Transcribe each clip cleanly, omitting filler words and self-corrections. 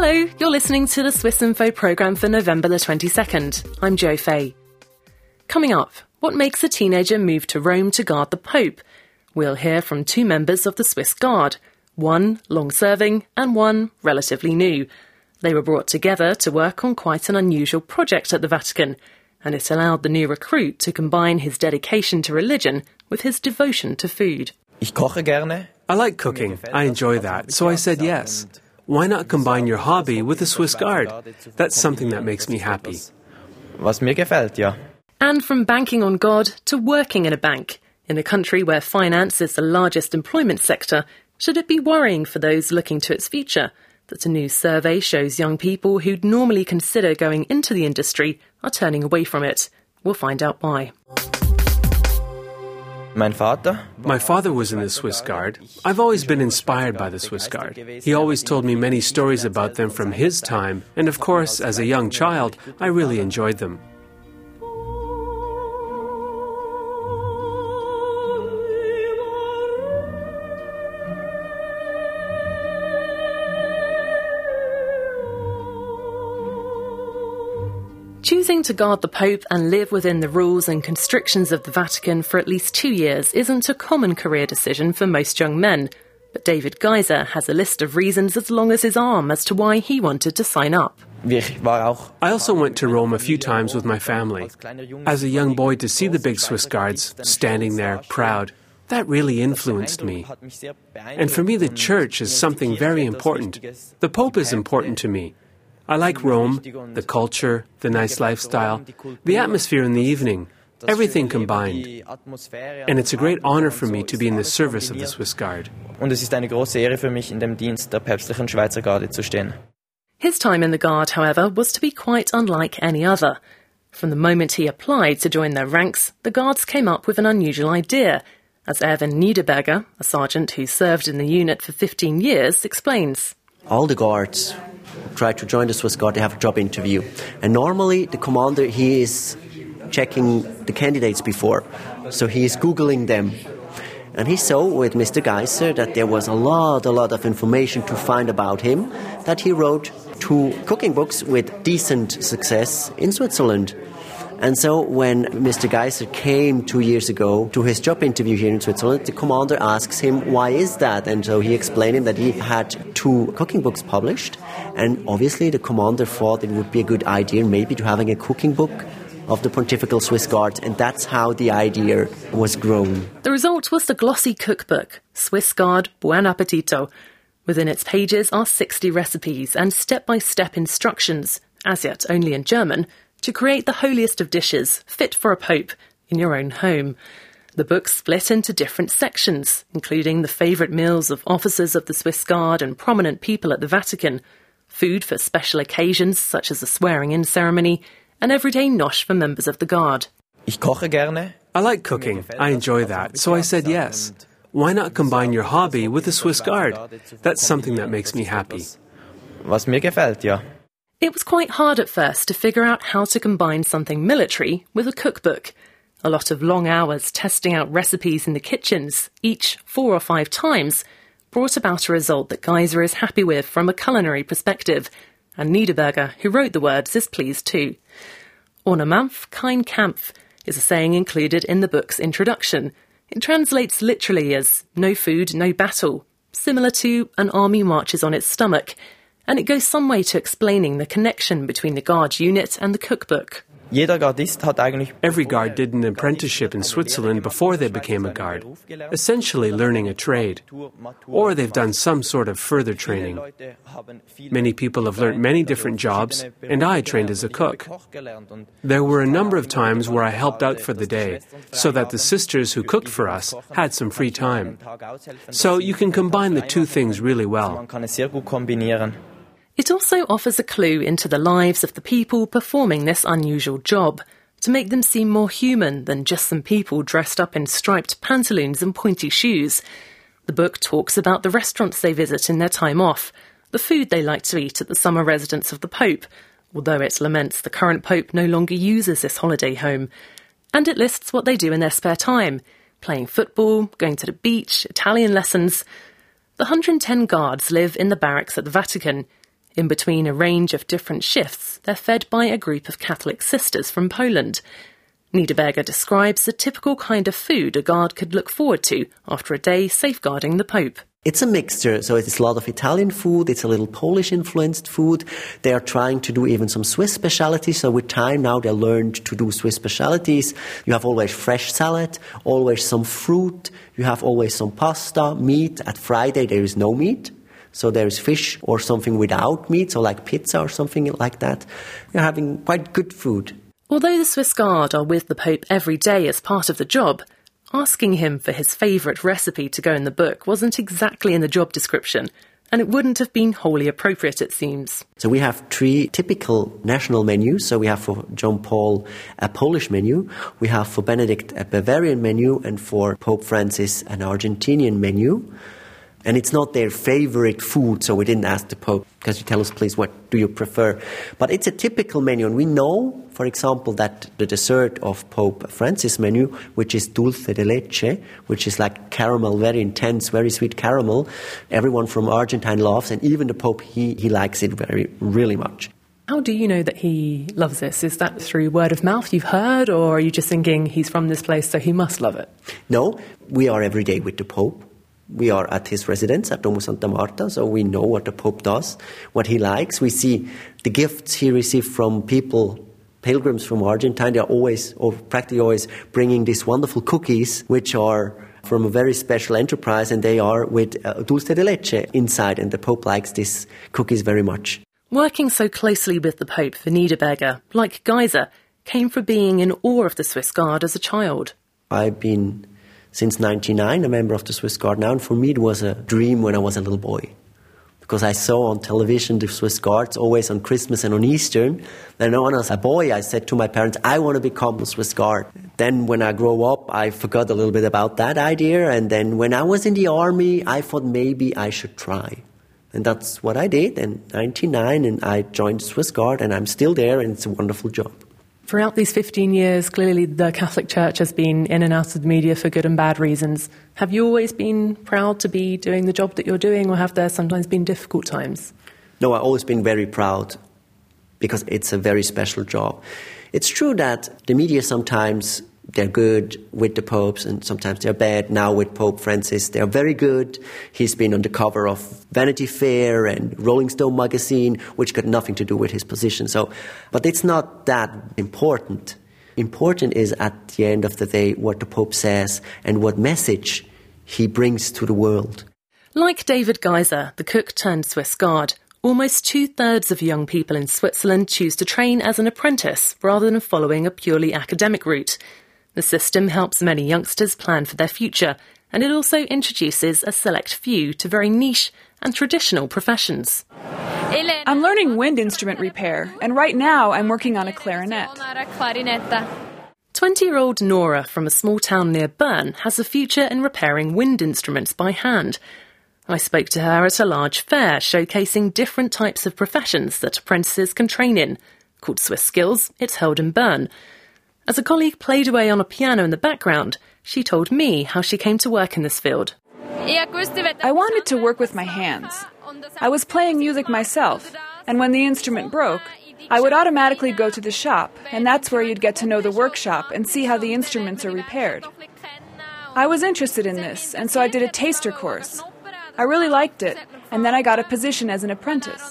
Hello, you're listening to the Swiss Info programme for November the 22nd. I'm Jo Fay. Coming up, what makes a teenager move to Rome to guard the Pope? We'll hear from two members of the Swiss Guard, one long-serving and one relatively new. They were brought together to work on quite an unusual project at the Vatican, and it allowed the new recruit to combine his dedication to religion with his devotion to food. Ich koche gerne. I like cooking. I enjoy that, so I said yes. Why not combine your hobby with the Swiss Guard? That's something that makes me happy. Was mir gefällt, ja. And from banking on God to working in a bank, in a country where finance is the largest employment sector, should it be worrying for those looking to its future that a new survey shows young people who'd normally consider going into the industry are turning away from it? We'll find out why. My father was in the Swiss Guard. I've always been inspired by the Swiss Guard. He always told me many stories about them from his time, and of course, as a young child, I really enjoyed them. Choosing to guard the Pope and live within the rules and constrictions of the Vatican for at least 2 years isn't a common career decision for most young men. But David Geiser has a list of reasons as long as his arm as to why he wanted to sign up. I also went to Rome a few times with my family. As a young boy, to see the big Swiss Guards standing there, proud, that really influenced me. And for me, the church is something very important. The Pope is important to me. I like Rome, the culture, the nice lifestyle, the atmosphere in the evening, everything combined. And it's a great honor for me to be in the service of the Swiss Guard. Und es ist eine große Ehre für mich, in dem Dienst der päpstlichen Schweizer Garde zu stehen. His time in the Guard, however, was to be quite unlike any other. From the moment he applied to join their ranks, the Guards came up with an unusual idea, as Erwin Niederberger, a sergeant who served in the unit for 15 years, explains. All the guards try to join the Swiss Guard, they have a job interview. And normally the commander, he is checking the candidates before. So he is Googling them. And he saw with Mr. Geiser that there was a lot of information to find about him, that he wrote 2 cooking books with decent success in Switzerland. And so when Mr. Geiser came 2 years ago to his job interview here in Switzerland, the commander asks him, why is that? And so he explained him that he had 2 cooking books published. And obviously the commander thought it would be a good idea maybe to having a cooking book of the Pontifical Swiss Guard. And that's how the idea was grown. The result was the glossy cookbook, Swiss Guard Buon Appetito. Within its pages are 60 recipes and step-by-step instructions, as yet only in German, to create the holiest of dishes, fit for a pope, in your own home. The book split into different sections, including the favourite meals of officers of the Swiss Guard and prominent people at the Vatican, food for special occasions such as the swearing-in ceremony, and everyday nosh for members of the Guard. Ich koche gerne. I like cooking. I enjoy that, so I said yes. Why not combine your hobby with the Swiss Guard? That's something that makes me happy. Was mir gefällt, ja. It was quite hard at first to figure out how to combine something military with a cookbook. A lot of long hours testing out recipes in the kitchens, each 4 or 5 times, brought about a result that Geiser is happy with from a culinary perspective, and Niederberger, who wrote the words, is pleased too. Ohne Mampf kein Kampf is a saying included in the book's introduction. It translates literally as no food, no battle, similar to an army marches on its stomach, and it goes some way to explaining the connection between the Guard unit and the cookbook. Jeder Gardist hat eigentlich Every guard did an apprenticeship in Switzerland before they became a guard, essentially learning a trade. Or they've done some sort of further training. Many people have learnt many different jobs, and I trained as a cook. There were a number of times where I helped out for the day, so that the sisters who cooked for us had some free time. So you can combine the 2 things really well. Man kann es sehr gut kombinieren. It also offers a clue into the lives of the people performing this unusual job, to make them seem more human than just some people dressed up in striped pantaloons and pointy shoes. The book talks about the restaurants they visit in their time off, the food they like to eat at the summer residence of the Pope, although it laments the current Pope no longer uses this holiday home. And it lists what they do in their spare time, playing football, going to the beach, Italian lessons. The 110 guards live in the barracks at the Vatican. In between a range of different shifts, they're fed by a group of Catholic sisters from Poland. Niederberger describes the typical kind of food a guard could look forward to after a day safeguarding the Pope. It's a mixture, so it's a lot of Italian food, it's a little Polish-influenced food. They are trying to do even some Swiss specialities, so with time now they learned to do Swiss specialities. You have always fresh salad, always some fruit, you have always some pasta, meat. At Friday there is no meat, so there is fish or something without meat, so like pizza or something like that. You're having quite good food. Although the Swiss Guard are with the Pope every day as part of the job, asking him for his favourite recipe to go in the book wasn't exactly in the job description, and it wouldn't have been wholly appropriate, it seems. So we have 3 typical national menus. So we have for John Paul a Polish menu, we have for Benedict a Bavarian menu, and for Pope Francis an Argentinian menu. And it's not their favourite food, so we didn't ask the Pope, because you tell us, please, what do you prefer? But it's a typical menu, and we know, for example, that the dessert of Pope Francis' menu, which is dulce de leche, which is like caramel, very intense, very sweet caramel, everyone from Argentine loves, and even the Pope, he likes it really much. How do you know that he loves this? Is that through word of mouth you've heard, or are you just thinking he's from this place, so he must love it? No, we are every day with the Pope. We are at his residence at Domus Santa Marta, so we know what the Pope does, what he likes. We see the gifts he received from people, pilgrims from Argentine. They are always, or practically always, bringing these wonderful cookies, which are from a very special enterprise, and they are with dulce de leche inside, and the Pope likes these cookies very much. Working so closely with the Pope for Niederberger, like Geiser, came from being in awe of the Swiss Guard as a child. I've been since 1999 a member of the Swiss Guard now, and for me it was a dream when I was a little boy. Because I saw on television the Swiss Guards always on Christmas and on Easter. And when I was a boy, I said to my parents, I want to become a Swiss Guard. Then when I grew up, I forgot a little bit about that idea. And then when I was in the army, I thought maybe I should try. And that's what I did in 1999, and I joined the Swiss Guard, and I'm still there, and it's a wonderful job. Throughout these 15 years, clearly the Catholic Church has been in and out of the media for good and bad reasons. Have you always been proud to be doing the job that you're doing, or have there sometimes been difficult times? No, I've always been very proud, because it's a very special job. It's true that the media sometimes, they're good with the popes, and sometimes they're bad. Now with Pope Francis, they're very good. He's been on the cover of Vanity Fair and Rolling Stone magazine, which got nothing to do with his position. But it's not that important. Important is, at the end of the day, what the Pope says and what message he brings to the world. Like David Geiser, the cook turned Swiss Guard, almost 2/3 of young people in Switzerland choose to train as an apprentice rather than following a purely academic route. The system helps many youngsters plan for their future, and it also introduces a select few to very niche and traditional professions. I'm learning wind instrument repair, and right now I'm working on a clarinet. 20-year-old Nora from a small town near Bern has a future in repairing wind instruments by hand. I spoke to her at a large fair showcasing different types of professions that apprentices can train in. Called Swiss Skills, it's held in Bern. As a colleague played away on a piano in the background, she told me how she came to work in this field. I wanted to work with my hands. I was playing music myself, and when the instrument broke, I would automatically go to the shop, and that's where you'd get to know the workshop and see how the instruments are repaired. I was interested in this, and so I did a taster course. I really liked it, and then I got a position as an apprentice.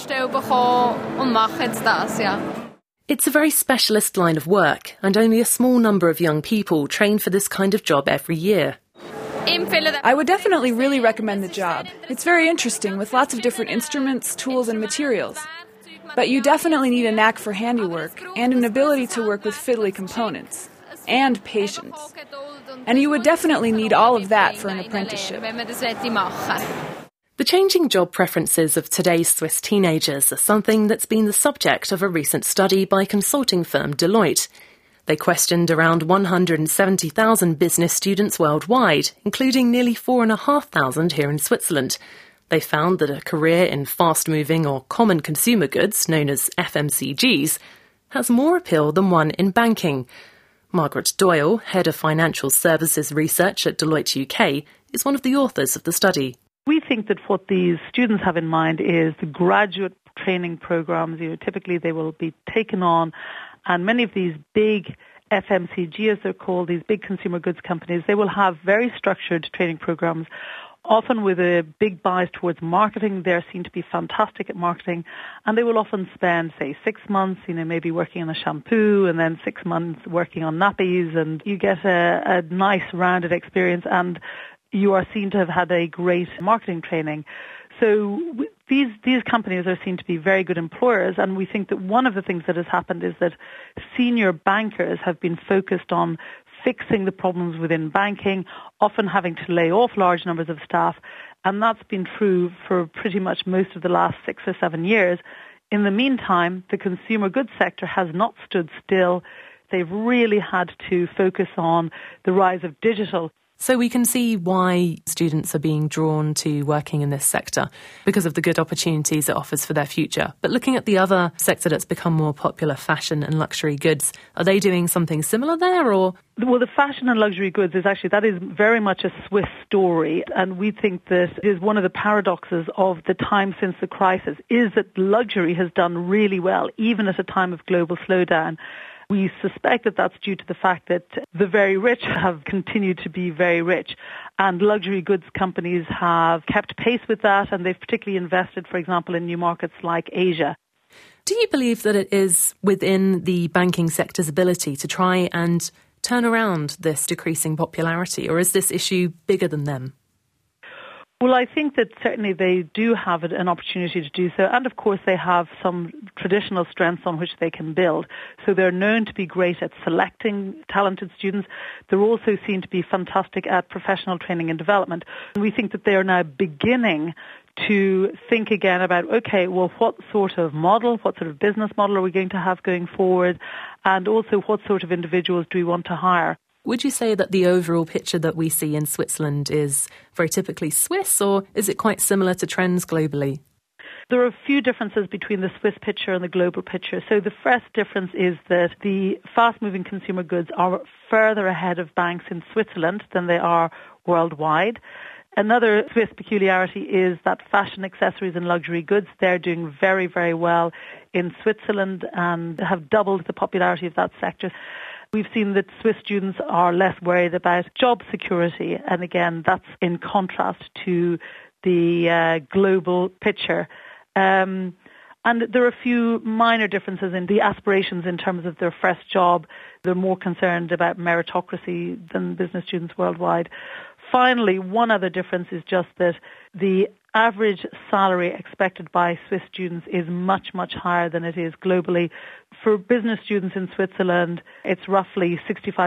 It's a very specialist line of work, and only a small number of young people train for this kind of job every year. I would definitely really recommend the job. It's very interesting with lots of different instruments, tools, and materials. But you definitely need a knack for handiwork and an ability to work with fiddly components. And patience. And you would definitely need all of that for an apprenticeship. The changing job preferences of today's Swiss teenagers are something that's been the subject of a recent study by consulting firm Deloitte. They questioned around 170,000 business students worldwide, including nearly 4,500 here in Switzerland. They found that a career in fast-moving or common consumer goods, known as FMCGs, has more appeal than one in banking. Margaret Doyle, Head of Financial Services Research at Deloitte UK, is one of the authors of the study. We think that what these students have in mind is the graduate training programs. Typically they will be taken on, and many of these big FMCG, as they're called, these big consumer goods companies, they will have very structured training programs, often with a big bias towards marketing. They're seen to be fantastic at marketing, and they will often spend, say, 6 months, maybe working on a shampoo, and then 6 months working on nappies, and you get a nice rounded experience, and you are seen to have had a great marketing training. So these companies are seen to be very good employers, and we think that one of the things that has happened is that senior bankers have been focused on fixing the problems within banking, often having to lay off large numbers of staff, and that's been true for pretty much most of the last 6 or 7 years. In the meantime, the consumer goods sector has not stood still. They've really had to focus on the rise of digital. So we can see why students are being drawn to working in this sector, because of the good opportunities it offers for their future. But looking at the other sector that's become more popular, fashion and luxury goods, are they doing something similar there, or? Well, the fashion and luxury goods that is very much a Swiss story, and we think that it is one of the paradoxes of the time since the crisis, is that luxury has done really well, even at a time of global slowdown. We suspect that that's due to the fact that the very rich have continued to be very rich, and luxury goods companies have kept pace with that, and they've particularly invested, for example, in new markets like Asia. Do you believe that it is within the banking sector's ability to try and turn around this decreasing popularity, or is this issue bigger than them? Well, I think that certainly they do have an opportunity to do so, and of course they have some traditional strengths on which they can build. So they're known to be great at selecting talented students. They're also seen to be fantastic at professional training and development. And we think that they are now beginning to think again about, okay, well, what sort of business model are we going to have going forward, and also what sort of individuals do we want to hire. Would you say that the overall picture that we see in Switzerland is very typically Swiss, or is it quite similar to trends globally? There are a few differences between the Swiss picture and the global picture. So the first difference is that the fast-moving consumer goods are further ahead of banks in Switzerland than they are worldwide. Another Swiss peculiarity is that fashion, accessories and luxury goods, they're doing very, very well in Switzerland and have doubled the popularity of that sector. We've seen that Swiss students are less worried about job security, and again, that's in contrast to the global picture. And there are a few minor differences in the aspirations in terms of their first job. They're more concerned about meritocracy than business students worldwide. Finally, one other difference is just that the average salary expected by Swiss students is much, much higher than it is globally. For business students in Switzerland, it's roughly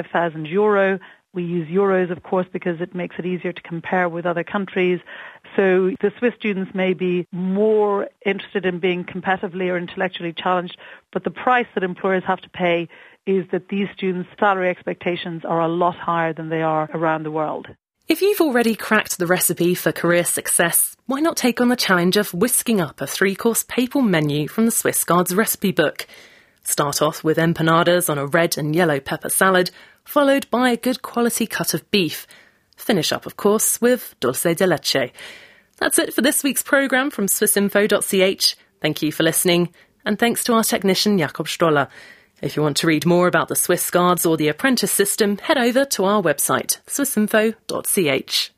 €65,000. We use euros, of course, because it makes it easier to compare with other countries. So the Swiss students may be more interested in being competitively or intellectually challenged, but the price that employers have to pay is that these students' salary expectations are a lot higher than they are around the world. If you've already cracked the recipe for career success, why not take on the challenge of whisking up a 3-course papal menu from the Swiss Guards recipe book? Start off with empanadas on a red and yellow pepper salad, followed by a good quality cut of beef. Finish up, of course, with dulce de leche. That's it for this week's programme from swissinfo.ch. Thank you for listening, and thanks to our technician Jakob Stoller. If you want to read more about the Swiss Guards or the apprentice system, head over to our website, swissinfo.ch.